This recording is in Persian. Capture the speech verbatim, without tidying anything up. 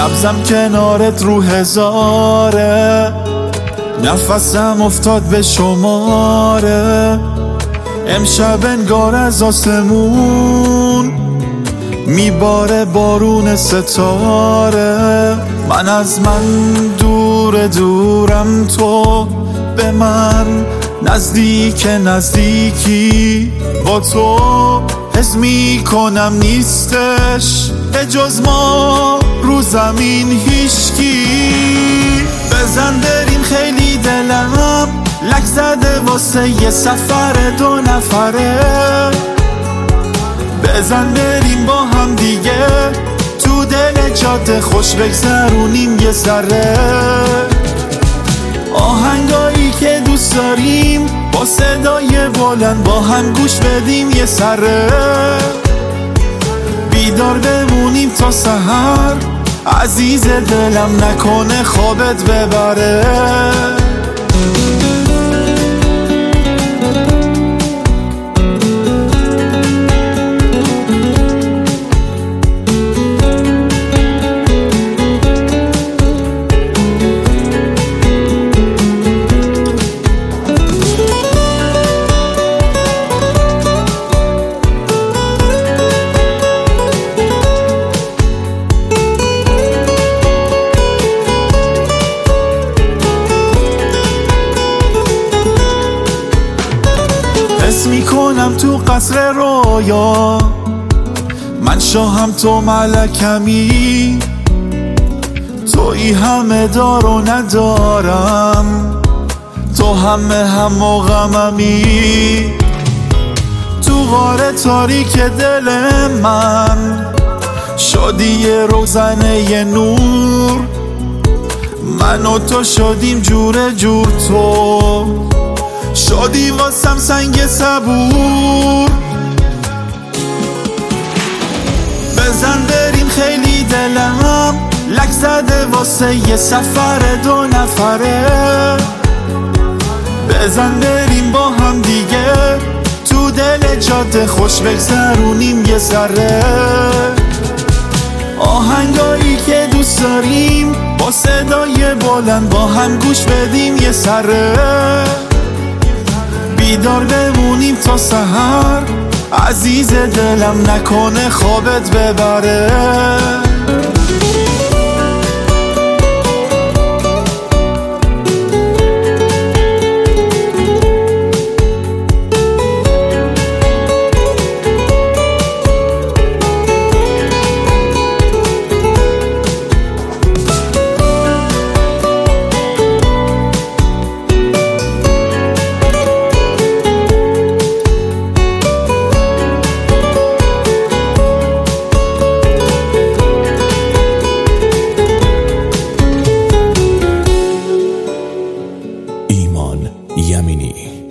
نبضم کنارت رو هزاره، نفسم افتاد به شماره. امشب انگار از آسمون میباره بارون ستاره. من از من دور دورم، تو به من نزدیک نزدیکی. با تو حس میکنم نیستش به جز ما رو زمین هیچکی. بزن بریم خیلی دلم لک زده واسه یه سفر دو نفره. بزن بریم با هم دیگه تو دل جاده خوش بگذرونیم یه ذره. آهنگایی که دوست داریم با صدای بلند با هم گوش بدیم یه سره. بیدار بمونیم تا سحر، عزیز دلم نکنه خوابت ببره. حس میکنم تو قصر رویا من شاهم تو ملکمی. تویی همه دار و ندارم، تو همه هم و غممی. تو غار تاریک دل من شدی یه روزنه یه نور. من و تو شدیم جور جور، تو شدی واسم سنگ صبور. بزن بریم خیلی دلم لک زده واسه یه سفر دو نفره. بزن بریم با هم دیگه تو دل جاده خوش بگذرونیم یه ذره. آهنگایی که دوست داریم با صدای بلند با هم گوش بدیم یه سره. بیدار بمونیم تا سحر، عزیز دلم نکنه خوابت ببره. ایمان یمینی.